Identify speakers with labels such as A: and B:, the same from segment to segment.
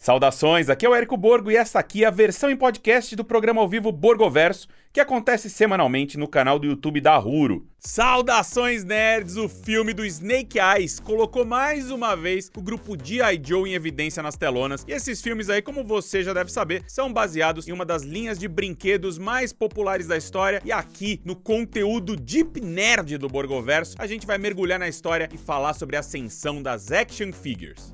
A: Saudações, aqui é o Érico Borgo e essa aqui é a versão em podcast do programa ao vivo Borgoverso, que acontece semanalmente no canal do YouTube da Huro. Saudações, nerds! O filme do Snake Eyes colocou mais uma vez o grupo G.I. Joe em evidência nas telonas. E esses filmes aí, como você já deve saber, são baseados em uma das linhas de brinquedos mais populares da história. E aqui, no conteúdo Deep Nerd do Borgoverso, a gente vai mergulhar na história e falar sobre a ascensão das action figures.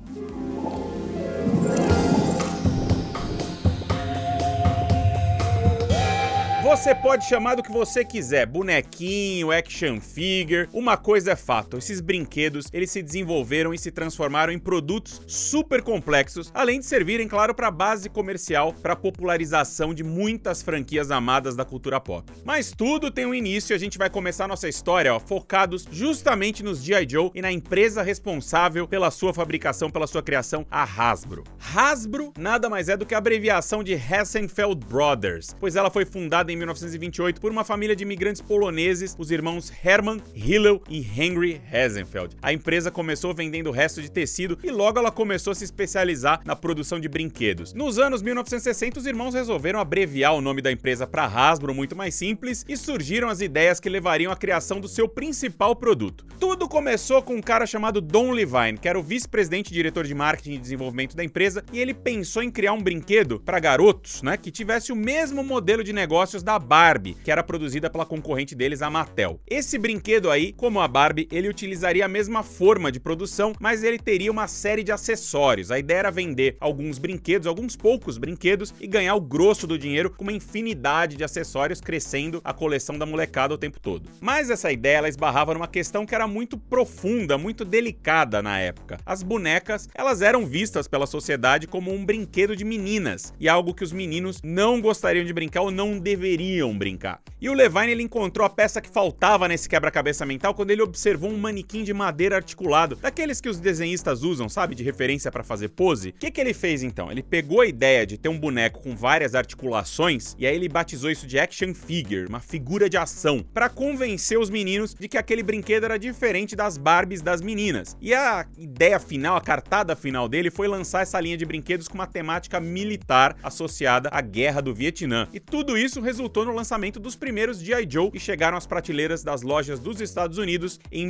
A: Você pode chamar do que você quiser, bonequinho, action figure, uma coisa é fato, esses brinquedos, eles se desenvolveram e se transformaram em produtos super complexos, além de servirem, claro, para base comercial, para popularização de muitas franquias amadas da cultura pop. Mas tudo tem um início e a gente vai começar nossa história, focados justamente nos G.I. Joe e na empresa responsável pela sua fabricação, pela sua criação, a Hasbro. Hasbro nada mais é do que a abreviação de Hassenfeld Brothers, pois ela foi fundada em 1928 por uma família de imigrantes poloneses, os irmãos Hermann, Hillel e Henry Hassenfeld. A empresa começou vendendo resto de tecido e logo ela começou a se especializar na produção de brinquedos. Nos anos 1960, os irmãos resolveram abreviar o nome da empresa para Hasbro, muito mais simples, e surgiram as ideias que levariam à criação do seu principal produto. Tudo começou com um cara chamado Don Levine, que era o vice-presidente e diretor de marketing e desenvolvimento da empresa, e ele pensou em criar um brinquedo para garotos, que tivesse o mesmo modelo de negócios da Barbie, que era produzida pela concorrente deles, a Mattel. Esse brinquedo aí, como a Barbie, ele utilizaria a mesma forma de produção, mas ele teria uma série de acessórios. A ideia era vender alguns poucos brinquedos, e ganhar o grosso do dinheiro com uma infinidade de acessórios, crescendo a coleção da molecada o tempo todo. Mas essa ideia, ela esbarrava numa questão que era muito profunda, muito delicada na época. As bonecas, elas eram vistas pela sociedade como um brinquedo de meninas, e algo que os meninos não gostariam de brincar ou não deveriam brincar. E o Levine, ele encontrou a peça que faltava nesse quebra-cabeça mental quando ele observou um manequim de madeira articulado, daqueles que os desenhistas usam, sabe, de referência para fazer pose. O que ele fez então? Ele pegou a ideia de ter um boneco com várias articulações e aí ele batizou isso de action figure, uma figura de ação, para convencer os meninos de que aquele brinquedo era diferente das Barbies das meninas. E a ideia final, a cartada final dele foi lançar essa linha de brinquedos com uma temática militar associada à Guerra do Vietnã. E tudo isso resultou no lançamento dos primeiros G.I. Joe, que chegaram às prateleiras das lojas dos Estados Unidos em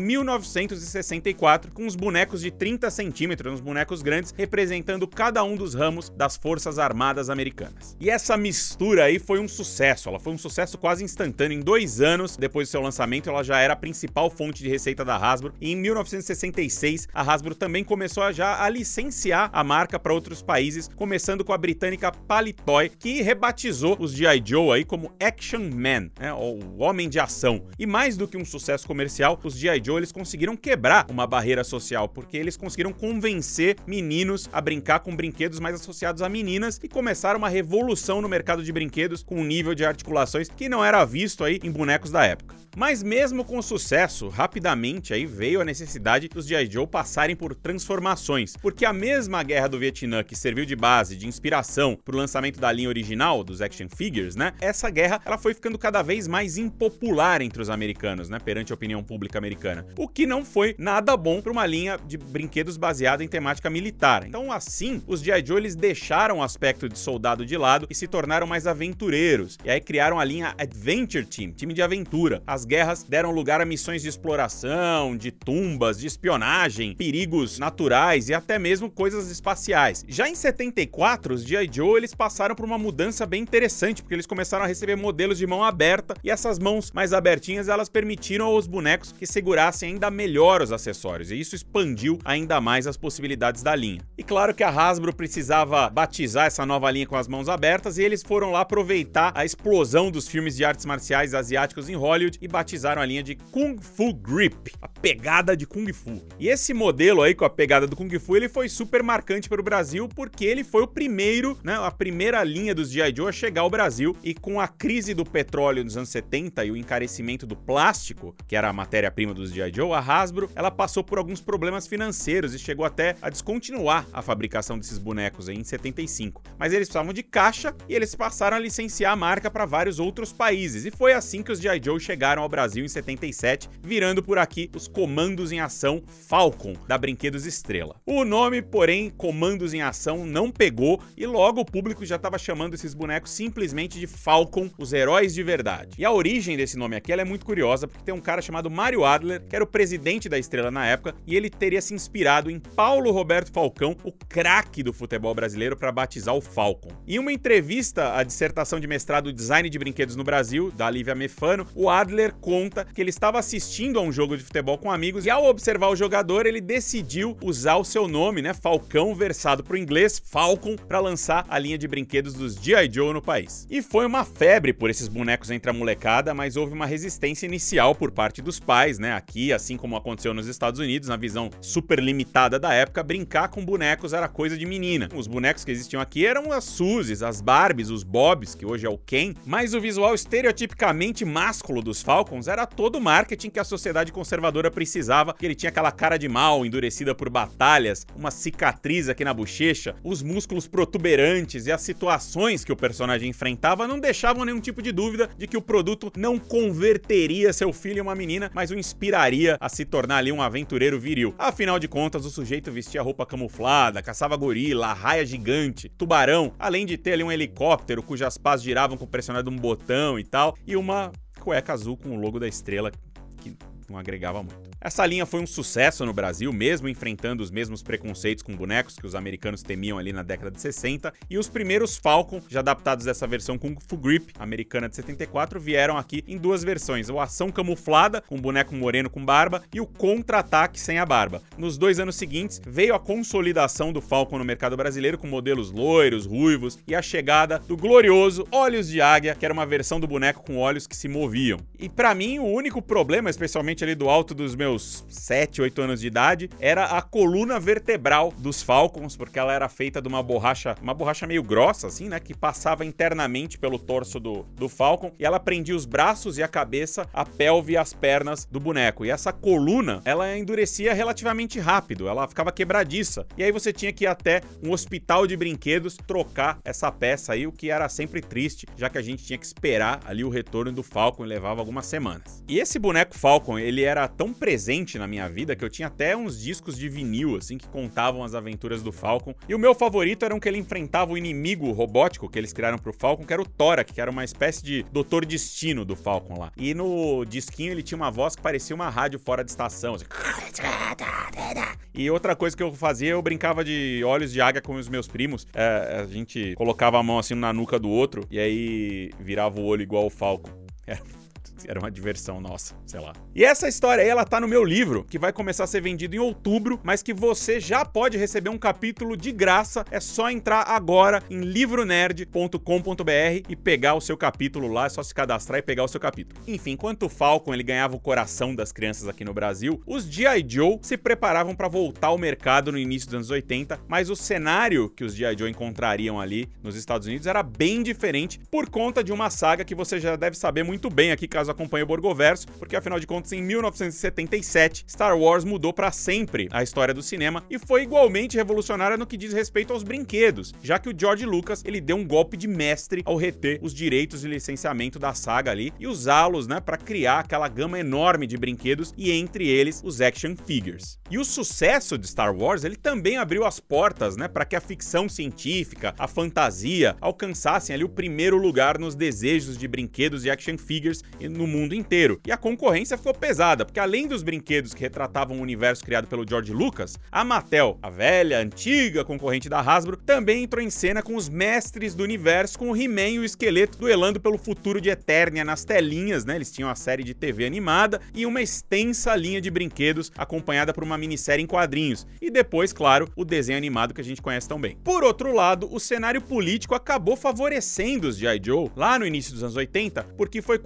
A: 1964, com os bonecos de 30 centímetros, uns bonecos grandes, representando cada um dos ramos das Forças Armadas Americanas. E essa mistura aí foi um sucesso, ela foi um sucesso quase instantâneo. Em 2 anos depois do seu lançamento, ela já era a principal fonte de receita da Hasbro, e em 1966, a Hasbro também começou a licenciar a marca para outros países, começando com a britânica Palitoy, que rebatizou os G.I. Joe aí como Action Man, ou Homem de Ação. E mais do que um sucesso comercial, os G.I. Joe, eles conseguiram quebrar uma barreira social, porque eles conseguiram convencer meninos a brincar com brinquedos mais associados a meninas e começaram uma revolução no mercado de brinquedos com um nível de articulações que não era visto aí em bonecos da época. Mas mesmo com o sucesso, rapidamente aí veio a necessidade dos G.I. Joe passarem por transformações, porque a mesma Guerra do Vietnã que serviu de base, de inspiração para o lançamento da linha original dos action figures, essa guerra ela foi ficando cada vez mais impopular entre os americanos, perante a opinião pública americana, o que não foi nada bom para uma linha de brinquedos baseada em temática militar. Então, assim, os G.I. Joe, eles deixaram o aspecto de soldado de lado e se tornaram mais aventureiros, e aí criaram a linha Adventure Team, time de aventura. As guerras deram lugar a missões de exploração, de tumbas, de espionagem, perigos naturais e até mesmo coisas espaciais. Já em 74, os G.I. Joe, eles passaram por uma mudança bem interessante, porque eles começaram a receber modelos de mão aberta, e essas mãos mais abertinhas, elas permitiram aos bonecos que segurassem ainda melhor os acessórios, e isso expandiu ainda mais as possibilidades da linha. E claro que a Hasbro precisava batizar essa nova linha com as mãos abertas, e eles foram lá aproveitar a explosão dos filmes de artes marciais asiáticos em Hollywood e batizaram a linha de Kung Fu Grip, a pegada de Kung Fu. E esse modelo aí com a pegada do Kung Fu, ele foi super marcante para o Brasil, porque ele foi o primeiro, a primeira linha dos G.I. Joe a chegar ao Brasil, e com a a crise do petróleo nos anos 70 e o encarecimento do plástico, que era a matéria-prima dos G.I. Joe, a Hasbro, ela passou por alguns problemas financeiros e chegou até a descontinuar a fabricação desses bonecos aí em 75. Mas eles precisavam de caixa e eles passaram a licenciar a marca para vários outros países. E foi assim que os G.I. Joe chegaram ao Brasil em 77, virando por aqui os Comandos em Ação Falcon, da Brinquedos Estrela. O nome, porém, Comandos em Ação, não pegou e logo o público já estava chamando esses bonecos simplesmente de Falcon, os heróis de verdade. E a origem desse nome aqui ela é muito curiosa, porque tem um cara chamado Mário Adler, que era o presidente da Estrela na época, e ele teria se inspirado em Paulo Roberto Falcão, o craque do futebol brasileiro, para batizar o Falcon. Em uma entrevista à dissertação de mestrado Design de Brinquedos no Brasil, da Lívia Mefano, o Adler conta que ele estava assistindo a um jogo de futebol com amigos e ao observar o jogador, ele decidiu usar o seu nome, né, Falcão, versado para o inglês, Falcon, para lançar a linha de brinquedos dos G.I. Joe no país. E foi uma febre por esses bonecos entre a molecada, mas houve uma resistência inicial por parte dos pais, né? Aqui, assim como aconteceu nos Estados Unidos, na visão super limitada da época, brincar com bonecos era coisa de menina. Os bonecos que existiam aqui eram as Suzys, as Barbies, os Bobs, que hoje é o Ken, mas o visual estereotipicamente másculo dos Falcons era todo o marketing que a sociedade conservadora precisava, que ele tinha aquela cara de mal, endurecida por batalhas, uma cicatriz aqui na bochecha, os músculos protuberantes e as situações que o personagem enfrentava não deixavam nenhum tipo de dúvida de que o produto não converteria seu filho em uma menina, mas o inspiraria a se tornar ali um aventureiro viril. Afinal de contas, o sujeito vestia roupa camuflada, caçava gorila, raia gigante, tubarão, além de ter ali um helicóptero cujas pás giravam com pressionado um botão e tal, e uma cueca azul com o logo da Estrela que não agregava muito. Essa linha foi um sucesso no Brasil, mesmo enfrentando os mesmos preconceitos com bonecos que os americanos temiam ali na década de 60, e os primeiros Falcon, já adaptados dessa versão Kung Fu Grip, americana de 74, vieram aqui em duas versões, o Ação Camuflada, com boneco moreno com barba, e o Contra-Ataque sem a barba. Nos 2 anos seguintes, veio a consolidação do Falcon no mercado brasileiro, com modelos loiros, ruivos, e a chegada do glorioso Olhos de Águia, que era uma versão do boneco com olhos que se moviam. E pra mim, o único problema, especialmente ali do alto dos meus 7, 8 anos de idade, era a coluna vertebral dos Falcons, porque ela era feita de uma borracha meio grossa, assim, né, que passava internamente pelo torso do Falcon, e ela prendia os braços e a cabeça, a pelve e as pernas do boneco. E essa coluna, ela endurecia relativamente rápido, ela ficava quebradiça. E aí você tinha que ir até um hospital de brinquedos trocar essa peça aí, o que era sempre triste, já que a gente tinha que esperar ali o retorno do Falcon e levava algumas semanas. E esse boneco Falcon, ele era tão presente na minha vida que eu tinha até uns discos de vinil, assim, que contavam as aventuras do Falcon. E o meu favorito era um que ele enfrentava o inimigo robótico que eles criaram pro Falcon, que era o Torak, que era uma espécie de Doutor Destino do Falcon lá. E no disquinho ele tinha uma voz que parecia uma rádio fora de estação, assim. E outra coisa que eu fazia, eu brincava de Olhos de Águia com os meus primos. A gente colocava a mão assim na nuca do outro e aí virava o olho igual o Falcon. Era uma diversão nossa, sei lá. E essa história aí, ela tá no meu livro, que vai começar a ser vendido em outubro, mas que você já pode receber um capítulo de graça. É só entrar agora em livronerd.com.br e pegar o seu capítulo lá. É só se cadastrar e pegar o seu capítulo. Enfim, enquanto o Falcon ele ganhava o coração das crianças aqui no Brasil, os G.I. Joe se preparavam para voltar ao mercado no início dos anos 80, mas o cenário que os G.I. Joe encontrariam ali nos Estados Unidos era bem diferente por conta de uma saga que você já deve saber muito bem aqui, caso acompanhe o Borgoverso, porque afinal de contas em 1977 Star Wars mudou para sempre a história do cinema e foi igualmente revolucionária no que diz respeito aos brinquedos, já que o George Lucas ele deu um golpe de mestre ao reter os direitos de licenciamento da saga ali e usá-los, né, para criar aquela gama enorme de brinquedos e entre eles os action figures. E o sucesso de Star Wars ele também abriu as portas, né, para que a ficção científica, a fantasia alcançassem ali o primeiro lugar nos desejos de brinquedos e action figures no mundo inteiro. E a concorrência ficou pesada, porque além dos brinquedos que retratavam o universo criado pelo George Lucas, a Mattel, a velha, antiga concorrente da Hasbro, também entrou em cena com os mestres do universo, com o He-Man e o Esqueleto duelando pelo futuro de Eternia nas telinhas, né? Eles tinham a série de TV animada e uma extensa linha de brinquedos acompanhada por uma minissérie em quadrinhos. E depois, claro, o desenho animado que a gente conhece tão bem. Por outro lado, o cenário político acabou favorecendo os G.I. Joe lá no início dos anos 80, porque foi quando o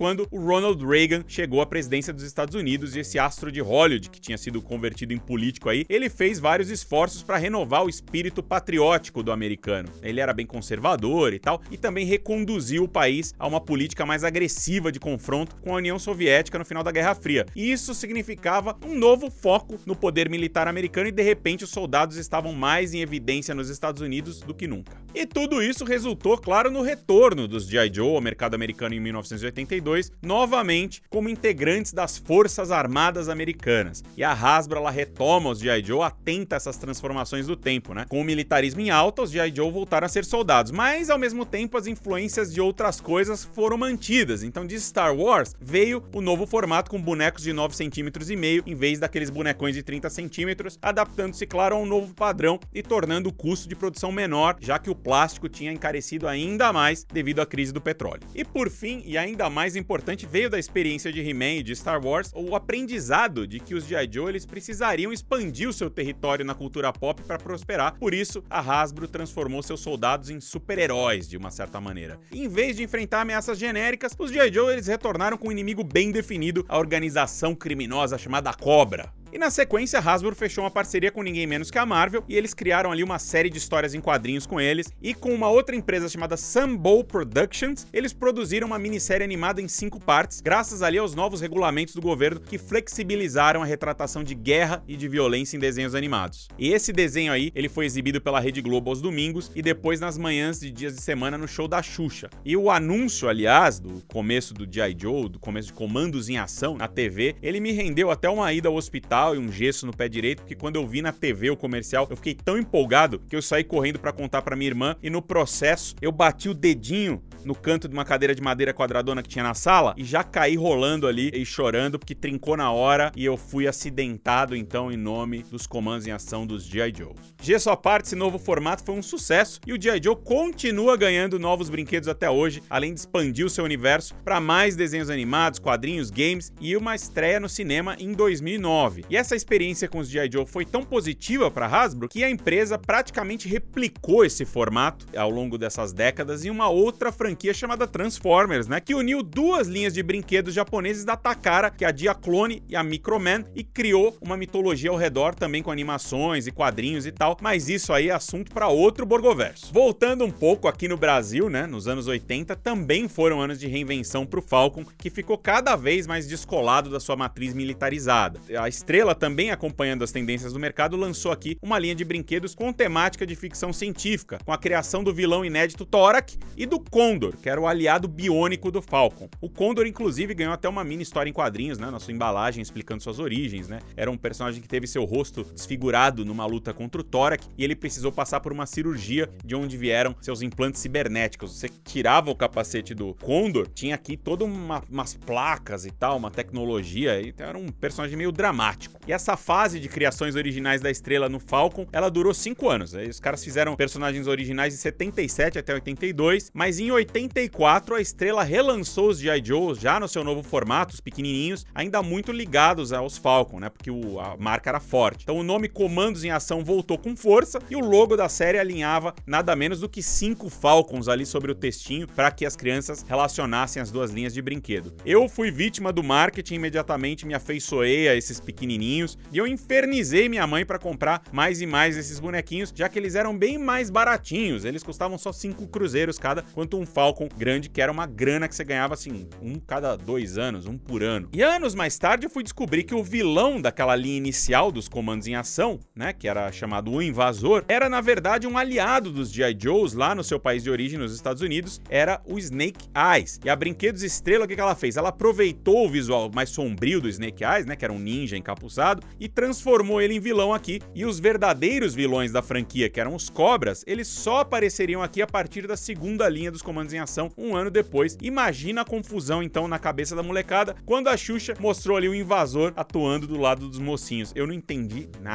A: Ronald Reagan chegou à presidência dos Estados Unidos e esse astro de Hollywood, que tinha sido convertido em político aí, ele fez vários esforços para renovar o espírito patriótico do americano. Ele era bem conservador e tal, e também reconduziu o país a uma política mais agressiva de confronto com a União Soviética no final da Guerra Fria. E isso significava um novo foco no poder militar americano e de repente os soldados estavam mais em evidência nos Estados Unidos do que nunca. E tudo isso resultou, claro, no retorno dos G.I. Joe ao mercado americano em 1982, novamente como integrantes das Forças Armadas Americanas. E a Hasbro, ela retoma os G.I. Joe atenta a essas transformações do tempo, né? Com o militarismo em alta, os G.I. Joe voltaram a ser soldados, mas ao mesmo tempo as influências de outras coisas foram mantidas. Então de Star Wars veio o novo formato com bonecos de 9,5 centímetros em vez daqueles bonecões de 30 centímetros, adaptando-se, claro, a um novo padrão e tornando o custo de produção menor, já que o plástico tinha encarecido ainda mais devido à crise do petróleo. E por fim, e ainda mais importante, veio da experiência de He-Man e de Star Wars o aprendizado de que os G.I. Joe eles precisariam expandir o seu território na cultura pop para prosperar. Por isso, a Hasbro transformou seus soldados em super-heróis de uma certa maneira. E em vez de enfrentar ameaças genéricas, os G.I. Joe eles retornaram com um inimigo bem definido, a organização criminosa chamada Cobra. E na sequência, a Hasbro fechou uma parceria com ninguém menos que a Marvel e eles criaram ali uma série de histórias em quadrinhos com eles, e com uma outra empresa chamada Sunbow Productions, eles produziram uma minissérie animada em 5 partes, graças ali aos novos regulamentos do governo que flexibilizaram a retratação de guerra e de violência em desenhos animados. E esse desenho aí, ele foi exibido pela Rede Globo aos domingos e depois nas manhãs de dias de semana no show da Xuxa. E o anúncio, aliás, do começo do G.I. Joe, do começo de Comandos em Ação na TV, ele me rendeu até uma ida ao hospital e um gesso no pé direito, porque quando eu vi na TV o comercial, eu fiquei tão empolgado que eu saí correndo pra contar pra minha irmã e no processo eu bati o dedinho no canto de uma cadeira de madeira quadradona que tinha na sala e já caí rolando ali e chorando porque trincou na hora e eu fui acidentado então em nome dos Comandos em Ação dos G.I. Joe. Gesso à parte, esse novo formato foi um sucesso e o G.I. Joe continua ganhando novos brinquedos até hoje, além de expandir o seu universo para mais desenhos animados, quadrinhos, games e uma estreia no cinema em 2009. E essa experiência com os G.I. Joe foi tão positiva para a Hasbro que a empresa praticamente replicou esse formato ao longo dessas décadas em uma outra franquia chamada Transformers, né, que uniu duas linhas de brinquedos japoneses da Takara, que é a Diaclone e a Microman, e criou uma mitologia ao redor também com animações e quadrinhos e tal, mas isso aí é assunto para outro Borgoverso. Voltando um pouco aqui no Brasil, né, nos anos 80 também foram anos de reinvenção pro Falcon, que ficou cada vez mais descolado da sua matriz militarizada. A Estrela, também acompanhando as tendências do mercado, lançou aqui uma linha de brinquedos com temática de ficção científica, com a criação do vilão inédito Torak e do Condor, que era o aliado biônico do Falcon. O Condor, inclusive, ganhou até uma mini história em quadrinhos, né, na sua embalagem, explicando suas origens, né. Era um personagem que teve seu rosto desfigurado numa luta contra o Torak e ele precisou passar por uma cirurgia de onde vieram seus implantes cibernéticos. Você tirava o capacete do Condor, tinha aqui todas umas placas e tal, uma tecnologia, e era um personagem meio dramático. E essa fase de criações originais da Estrela no Falcon, ela durou 5 anos. Aí os caras fizeram personagens originais de 77 até 82, mas em 84 a Estrela relançou os G.I. Joe já no seu novo formato, os pequenininhos, ainda muito ligados aos Falcon, né, porque a marca era forte. Então o nome Comandos em Ação voltou com força e o logo da série alinhava nada menos do que 5 Falcons ali sobre o textinho para que as crianças relacionassem as duas linhas de brinquedo. Eu fui vítima do marketing, imediatamente me afeiçoei a esses pequenininhos e eu infernizei minha mãe para comprar mais e mais esses bonequinhos, já que eles eram bem mais baratinhos, eles custavam só 5 cruzeiros cada, quanto um Falcon grande, que era uma grana que você ganhava assim, um cada 2 anos, um por ano. E anos mais tarde eu fui descobrir que o vilão daquela linha inicial dos Comandos em Ação, né, que era chamado o Invasor, era na verdade um aliado dos G.I. Joes lá no seu país de origem, nos Estados Unidos, era o Snake Eyes. E a Brinquedos Estrela, o que ela fez? Ela aproveitou o visual mais sombrio do Snake Eyes, né, que era um ninja encapuçado, e transformou ele em vilão aqui. E os verdadeiros vilões da franquia, que eram os Cobras, eles só apareceriam aqui a partir da segunda linha dos Comandos em Ação, um ano depois. Imagina a confusão então na cabeça da molecada quando a Xuxa mostrou ali o Invasor atuando do lado dos mocinhos. Eu não entendi nada.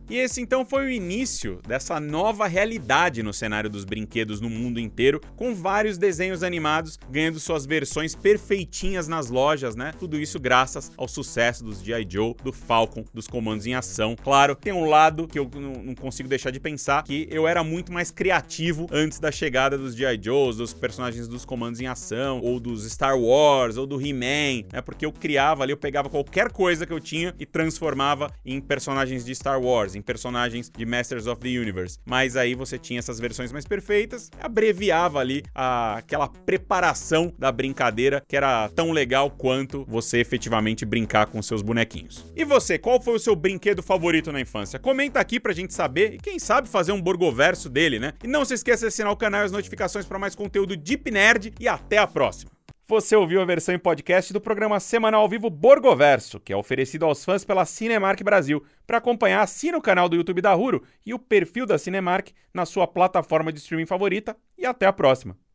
A: E esse então foi o início dessa nova realidade no cenário dos brinquedos no mundo inteiro, com vários desenhos animados ganhando suas versões perfeitinhas nas lojas, né? Tudo isso graças ao sucesso dos G.I. Joe, do Falcon, dos comandos em ação. Claro, tem um lado que eu não consigo deixar de pensar, que eu era muito mais criativo antes da chegada dos G.I. Joes, dos personagens dos comandos em ação, ou dos Star Wars, ou do He-Man, né? Porque eu criava ali, eu pegava qualquer coisa que eu tinha e transformava em personagens de Star Wars, em personagens de Masters of the Universe. Mas aí você tinha essas versões mais perfeitas, abreviava ali aquela preparação da brincadeira, que era tão legal quanto você efetivamente brincar com seus bonequinhos. E você, qual foi o seu brinquedo favorito na infância? Comenta aqui pra gente saber e quem sabe fazer um Borgoverso dele, né? E não se esqueça de assinar o canal e as notificações para mais conteúdo Deep Nerd e até a próxima! Você ouviu a versão em podcast do programa semanal ao vivo Borgoverso, que é oferecido aos fãs pela Cinemark Brasil. Para acompanhar, assina o canal do YouTube da Huro e o perfil da Cinemark na sua plataforma de streaming favorita. E até a próxima!